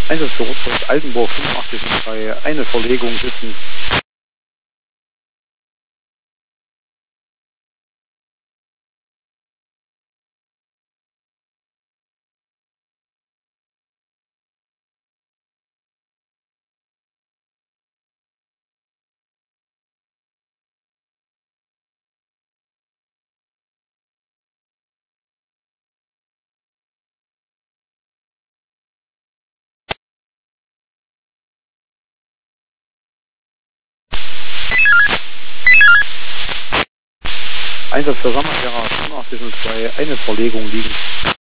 Einsatz für Rotpost Altenburg 8503, eine Verlegung sitzen. Einsatz für Sommerlehrer 8502, eine Verlegung liegen.